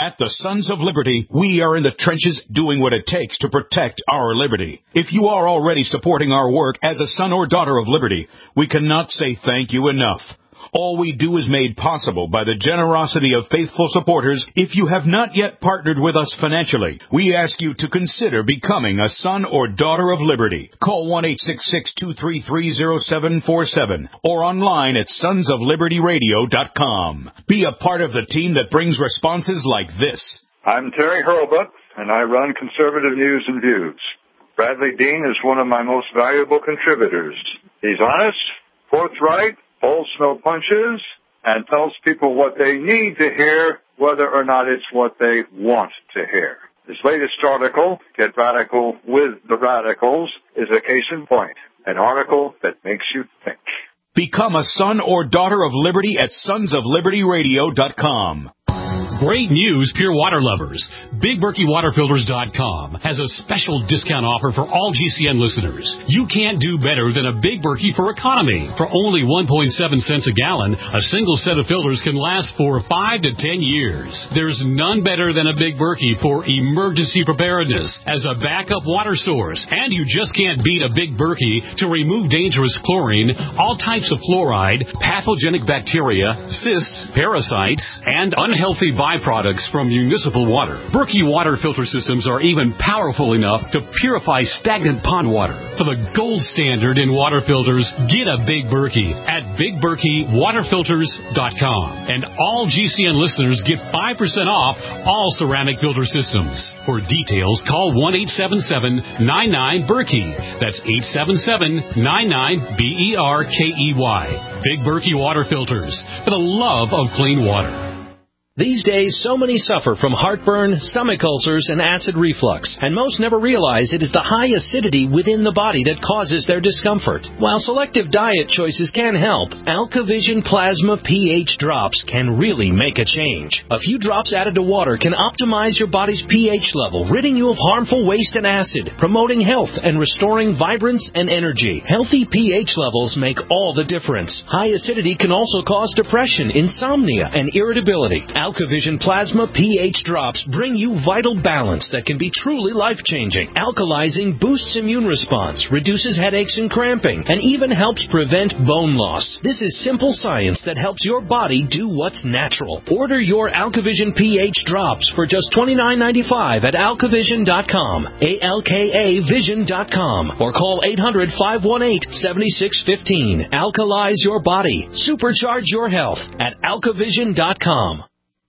At the Sons of Liberty, we are in the trenches doing what it takes to protect our liberty. If you are already supporting our work as a son or daughter of liberty, we cannot say thank you enough. All we do is made possible by the generosity of faithful supporters. If you have not yet partnered with us financially, we ask you to consider becoming a son or daughter of liberty. Call one eight six six, two three three, zero seven four seven or online at sons of liberty radio dot com. Be a part of the team that brings responses like this. I'm Terry Hurlbut, and I run Conservative News and Views. Bradley Dean is one of my most valuable contributors. He's honest, forthright, pulls no punches, and tells people what they need to hear, whether or not it's what they want to hear. His latest article, Get Radical with the Radicals, is a case in point, an article that makes you think. Become a son or daughter of liberty at sons of liberty radio dot com. Great news, pure water lovers. Big Berkey Water Filters dot com has a special discount offer for all G C N listeners. You can't do better than a Big Berkey for economy. For only one point seven cents a gallon, a single set of filters can last for five to ten years. There's none better than a Big Berkey for emergency preparedness as a backup water source. And you just can't beat a Big Berkey to remove dangerous chlorine, all types of fluoride, pathogenic bacteria, cysts, parasites, and unhealthy byproducts from municipal water. Berkey water filter systems are even powerful enough to purify stagnant pond water. For the gold standard in water filters, get a Big Berkey at Big Berkey Water Filters dot com. And all G C N listeners get five percent off all ceramic filter systems. For details, call one eight seven seven, nine nine, Berkey. That's eight seven seven, nine nine, B E R K E Y. Big Berkey Water Filters, for the love of clean water. These days, so many suffer from heartburn, stomach ulcers, and acid reflux, and most never realize it is the high acidity within the body that causes their discomfort. While selective diet choices can help, AlkaVision Plasma pH drops can really make a change. A few drops added to water can optimize your body's pH level, ridding you of harmful waste and acid, promoting health and restoring vibrance and energy. Healthy pH levels make all the difference. High acidity can also cause depression, insomnia, and irritability. AlkaVision Plasma pH drops bring you vital balance that can be truly life-changing. Alkalizing boosts immune response, reduces headaches and cramping, and even helps prevent bone loss. This is simple science that helps your body do what's natural. Order your AlkaVision pH drops for just twenty-nine ninety-five at alka vision dot com, A L K A vision dot com, or call eight hundred, five one eight, seven six one five. Alkalize your body. Supercharge your health at alka vision dot com.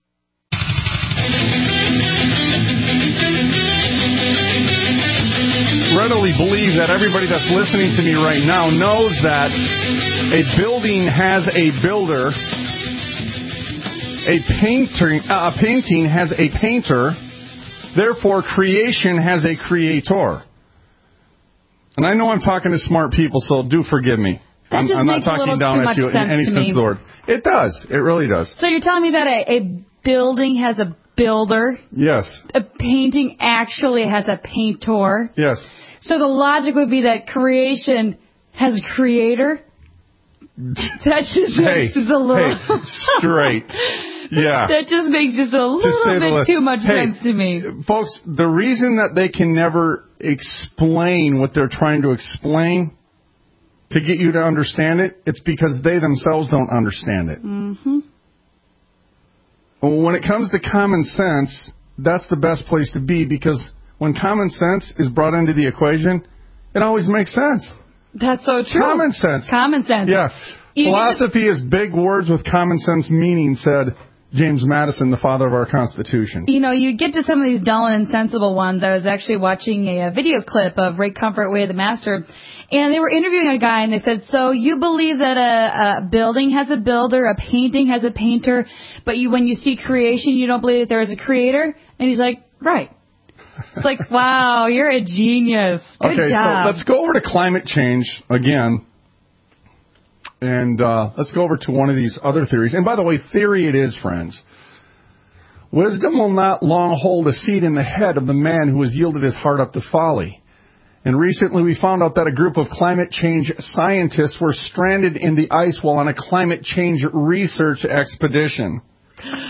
Readily believe that everybody that's listening to me right now knows that a building has a builder, a painter, uh, a painting has a painter, therefore creation has a creator. And I know I'm talking to smart people, so do forgive me. I'm, I'm not talking down at you in any sense of the word. It does. It really does. So you're telling me that a, a building has a builder? Yes. A painting actually has a painter? Yes. So the logic would be that creation has a creator? That just hey, makes a little... Hey, straight. Yeah. That just makes just a little bit too much hey, sense to me. Folks, the reason that they can never explain what they're trying to explain to get you to understand it, it's because they themselves don't understand it. Mm-hmm. When it comes to common sense, that's the best place to be, because when common sense is brought into the equation, it always makes sense. That's so true. Common sense. Common sense. Yeah. You Philosophy is big words with common sense meaning, said James Madison, the father of our Constitution. You know, you get to some of these dull and insensible ones. I was actually watching a, a video clip of Ray Comfort, Way of the Master, and they were interviewing a guy, and they said, so you believe that a, a building has a builder, a painting has a painter, but you, when you see creation, you don't believe that there is a creator? And he's like, right. It's like, wow, you're a genius. Good okay, job. So let's go over to climate change again. And uh, let's go over to one of these other theories. And by the way, theory it is, friends. Wisdom will not long hold a seat in the head of the man who has yielded his heart up to folly. And recently we found out that a group of climate change scientists were stranded in the ice while on a climate change research expedition.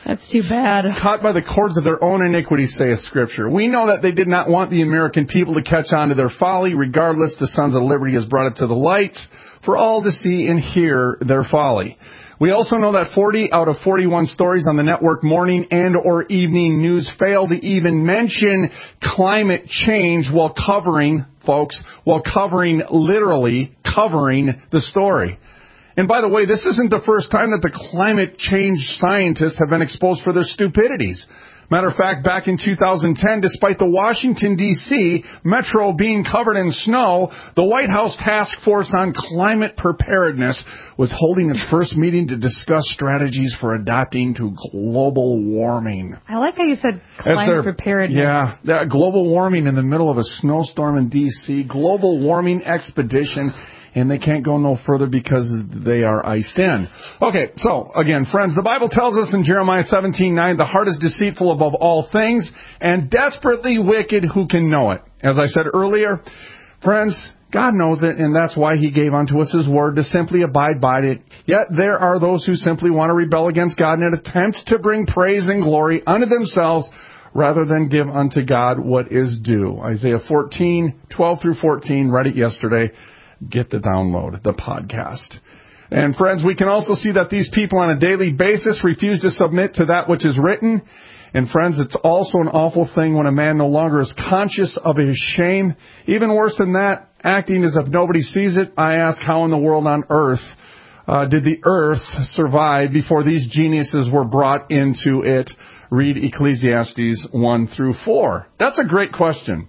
That's too bad. Caught by the cords of their own iniquity, saith Scripture. We know that they did not want the American people to catch on to their folly. Regardless, the Sons of Liberty has brought it to the light for all to see and hear their folly. We also know that forty out of forty-one stories on the network morning and or evening news fail to even mention climate change while covering, folks, while covering, literally covering the story. And by the way, this isn't the first time that the climate change scientists have been exposed for their stupidities. Matter of fact, back in two thousand ten, despite the Washington, D C metro being covered in snow, the White House Task Force on Climate Preparedness was holding its first meeting to discuss strategies for adapting to global warming. I like how you said climate preparedness. Yeah, that global warming in the middle of a snowstorm in D C, global warming expedition. And they can't go no further because they are iced in. Okay, so, again, friends, the Bible tells us in Jeremiah seventeen nine, the heart is deceitful above all things and desperately wicked, who can know it? As I said earlier, friends, God knows it, and that's why He gave unto us His word to simply abide by it. Yet there are those who simply want to rebel against God in an attempt to bring praise and glory unto themselves rather than give unto God what is due. Isaiah fourteen twelve through fourteen, read it yesterday. Get the download, the podcast. And friends, we can also see that these people on a daily basis refuse to submit to that which is written. And friends, it's also an awful thing when a man no longer is conscious of his shame. Even worse than that, acting as if nobody sees it. I ask, how in the world on earth uh, did the earth survive before these geniuses were brought into it? Read Ecclesiastes one through four. That's a great question.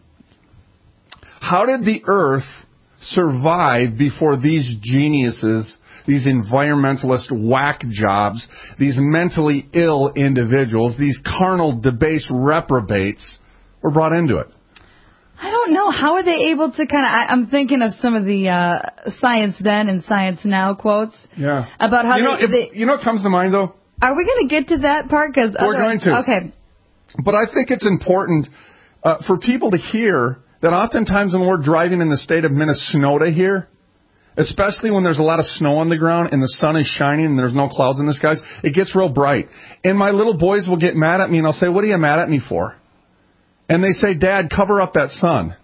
How did the earth survive before these geniuses, these environmentalist whack jobs, these mentally ill individuals, these carnal, debased reprobates were brought into it? I don't know. How are they able to kind of... I'm thinking of some of the uh, Science Then and Science Now quotes. Yeah. About how you know, they, if, they... You know what comes to mind, though? Are we going to get to that part? Cause We're going to. Okay. But I think it's important uh, for people to hear that oftentimes when we're driving in the state of Minnesota here, especially when there's a lot of snow on the ground and the sun is shining and there's no clouds in the skies, it gets real bright. And my little boys will get mad at me and I'll say, what are you mad at me for? And they say, Dad, cover up that sun.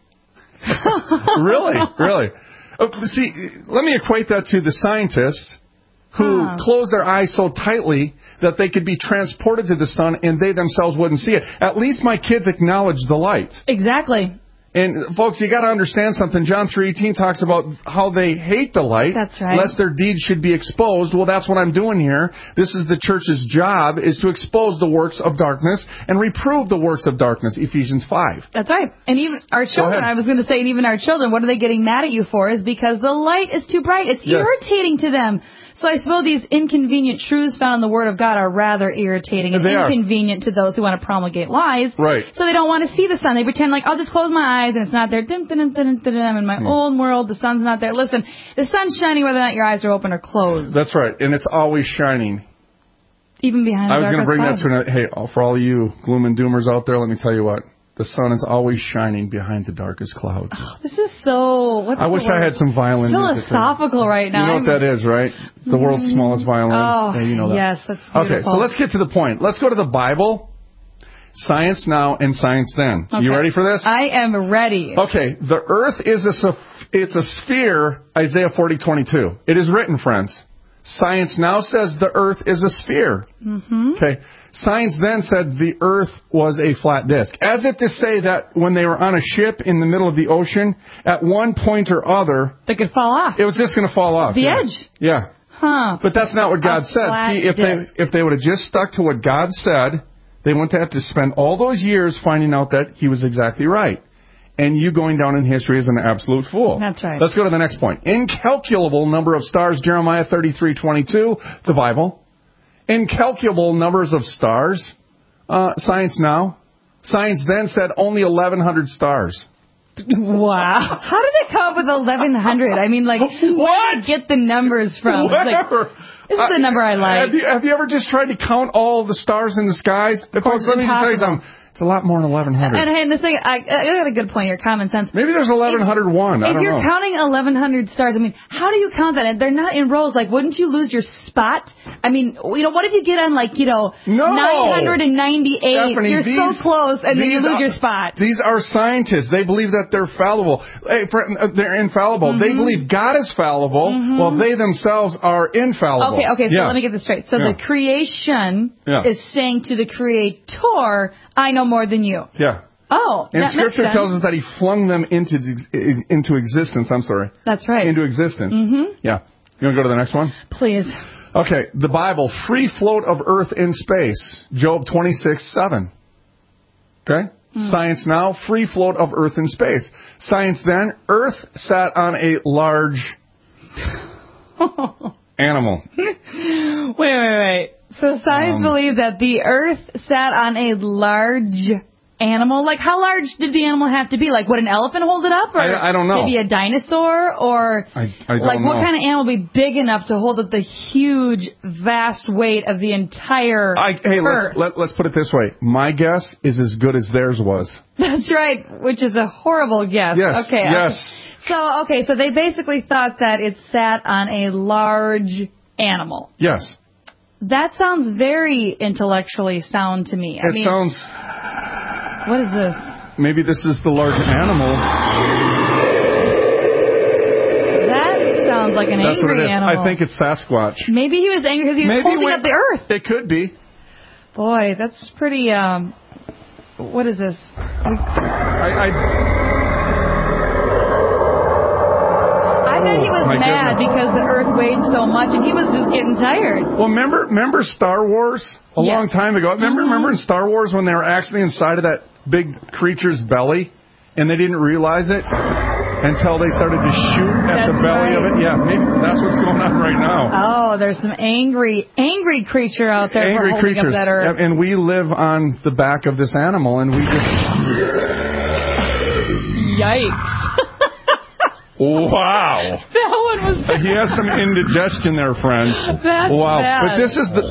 Really? Really? Oh, see, let me equate that to the scientists who huh. closed their eyes so tightly that they could be transported to the sun and they themselves wouldn't see it. At least my kids acknowledge the light. Exactly. And, folks, you got to understand something. John three eighteen talks about how they hate the light. That's right. Lest their deeds should be exposed. Well, that's what I'm doing here. This is the church's job, is to expose the works of darkness and reprove the works of darkness, Ephesians five. That's right. And even our children, I was going to say, and even our children, what are they getting mad at you for? Is because the light is too bright. It's yes. irritating to them. So I suppose these inconvenient truths found in the Word of God are rather irritating and they inconvenient are. to those who want to promulgate lies. Right. So they don't want to see the sun. They pretend like, I'll just close my eyes and it's not there. Dim, dim, dim, dim, dim, dim. In my hmm. own world, the sun's not there. Listen, the sun's shining whether or not your eyes are open or closed. That's right. And it's always shining. Even behind the I was going to bring cloud. that to an, hey, for all you gloom and doomers out there, let me tell you what. The sun is always shining behind the darkest clouds. Oh, this is so... What's I wish word? I had some violin philosophical right now. You know what that is, right? It's the world's mm-hmm. smallest violin. Oh, yeah, you know that. Yes, that's beautiful. Okay, so let's get to the point. Let's go to the Bible, Science Now, and Science Then. Okay. You ready for this? I am ready. Okay, the earth is a, it's a sphere, Isaiah forty twenty-two. It is written, friends. Science Now says the earth is a sphere. Mm-hmm. Okay. Science Then said the earth was a flat disk. As if to say that when they were on a ship in the middle of the ocean, at one point or other... They could fall off. It was just going to fall off. The yeah. edge. Yeah. Huh. But that's not what God a said. See, if disc. they if they would have just stuck to what God said, they wouldn't have to spend all those years finding out that He was exactly right. And you going down in history as an absolute fool. That's right. Let's go to the next point. Incalculable number of stars, Jeremiah thirty-three twenty-two, the Bible. Incalculable numbers of stars, uh, Science Now. Science Then said only eleven hundred stars. Wow. How did they come up with eleven hundred? I mean, like, what? where did they get the numbers from? Whatever. Like, this is the number I like. Have you, have you ever just tried to count all the stars in the skies? Folks, let me just tell you something. It's a lot more than eleven hundred. And, and the thing, I, I got a good point here, common sense. Maybe there's eleven oh one. I If don't you're know. counting eleven hundred stars, I mean, how do you count that? And they're not in rows. Like, wouldn't you lose your spot? I mean, you know, what if you get on, like, you know, No! nine hundred ninety-eight? Stephanie, You're these- so close, and then you these lose are- your spot. These are scientists. They believe that they're fallible. Hey, for, uh, they're infallible. Mm-hmm. They believe God is fallible, while they themselves are infallible. Okay, okay, so Yeah. let me get this straight. So Yeah. the creation Yeah. is saying to the creator, I know more than you. Yeah. Oh, And that makes Scripture sense. tells us that He flung them into into existence. I'm sorry. That's right. Into existence. Mm-hmm. Yeah. You want to go to the next one? Please. Okay. The Bible, free float of earth in space. Job twenty-six seven. Okay? Hmm. Science now, free float of earth in space. Science then, earth sat on a large animal. Wait, wait, wait. So science Um, believes that the Earth sat on a large animal. Like, how large did the animal have to be? Like, would an elephant hold it up? Or I- I don't know. Maybe a dinosaur? Or, I, I don't like, know. what kind of animal would be big enough to hold up the huge, vast weight of the entire I, hey, Earth? let's, let, let's put it this way. My guess is as good as theirs was. That's right, which is a horrible guess. Yes, Okay. yes. Okay. So, okay, so they basically thought that it sat on a large animal. Yes. That sounds very intellectually sound to me. I It mean, sounds... what is this? Maybe this is the large animal. That sounds like an That's what angry it is. animal. I think it's Sasquatch. Maybe he was angry because he was Maybe holding when- up the Earth. It could be. Boy, that's pretty, um... what is this? I... I I bet he was my mad goodness. because the Earth weighed so much and he was just getting tired. Well, remember, remember Star Wars a Yes. long time ago? Remember, Mhm. remember in Star Wars when they were actually inside of that big creature's belly, and they didn't realize it until they started to shoot at the That's belly of right. it. Yeah, maybe that's what's going on right now. Oh, there's some angry, angry creature out there for Angry holding creatures, up that Earth. and we live on the back of this animal, and we just Yikes. wow. That one was bad. He has some indigestion there, friends. That's wow. bad. But this is the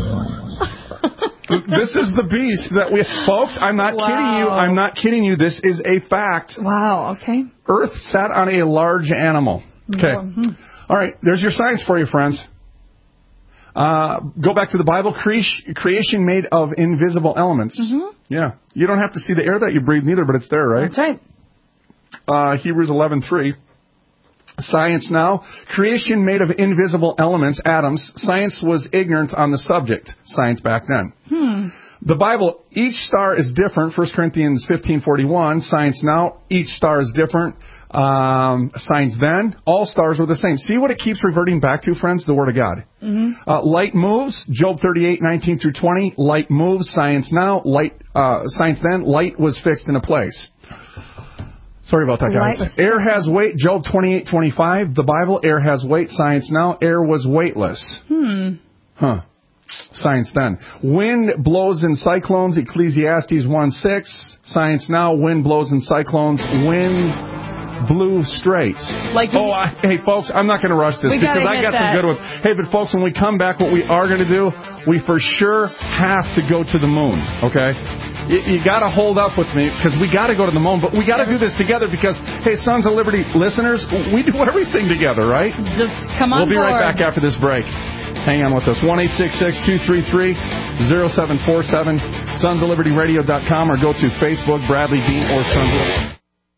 this is the beast that we folks, I'm not Wow. kidding you. I'm not kidding you. This is a fact. Wow, okay. Earth sat on a large animal. Okay. Mhm. All right, there's your science for you, friends. Uh, go back to the Bible. Cre- creation made of invisible elements. Mhm. Yeah. You don't have to see the air that you breathe neither, but it's there, right? That's right. Uh, Hebrews eleven three. Science now. Creation made of invisible elements, atoms. Science was ignorant on the subject. Science back then. Hmm. The Bible, each star is different. First Corinthians fifteen forty-one. Science now, each star is different. Um, science then, all stars were the same. See what it keeps reverting back to, friends? The Word of God. Mm-hmm. Uh, light moves. Job thirty-eight nineteen through twenty. Light moves. Science now. Light. Uh, science then. Light was fixed in a place. Sorry about that, Light guys. was- Air has weight. Job twenty-eight twenty-five. The Bible. Air has weight. Science now. Air was weightless. Hmm. Huh. Science then. Wind blows in cyclones. Ecclesiastes one six. Science now. Wind blows in cyclones. Wind blew straight. Like oh, I, hey, folks, I'm not going to rush this We because gotta I hit got some that. good ones. Hey, but folks, when we come back, what we are going to do, we for sure have to go to the moon, okay? You, you got to hold up with me because we got to go to the moon, but we got to do this together because, hey, Sons of Liberty listeners, we do everything together, right? Just come on We'll be board. right back after this break. Hang on with us. one eight six six, two three three, zero seven four seven, sons of liberty radio dot com, or go to Facebook, Bradley Dean, or Sons of Liberty.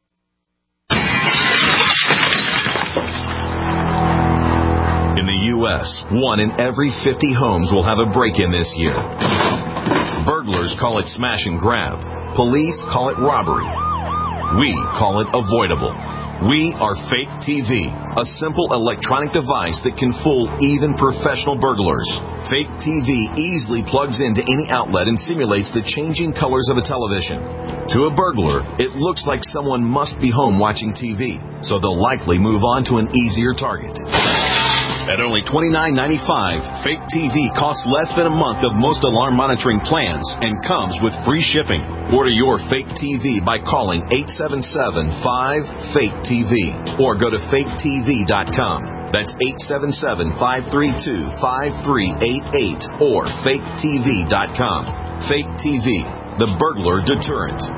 In the U S, one in every fifty homes will have a break-in this year. Burglars call it smash and grab. Police call it robbery. We call it avoidable. We are Fake T V, a simple electronic device that can fool even professional burglars. Fake T V easily plugs into any outlet and simulates the changing colors of a television. To a burglar, it looks like someone must be home watching T V, so they'll likely move on to an easier target. At only twenty-nine ninety-five, Fake T V costs less than a month of most alarm monitoring plans and comes with free shipping. Order your Fake T V by calling eight seven seven, five, fake T V or go to fake T V dot com. That's eight seven seven, five three two, five three eight eight or fake T V dot com. Fake T V. the burglar deterrent.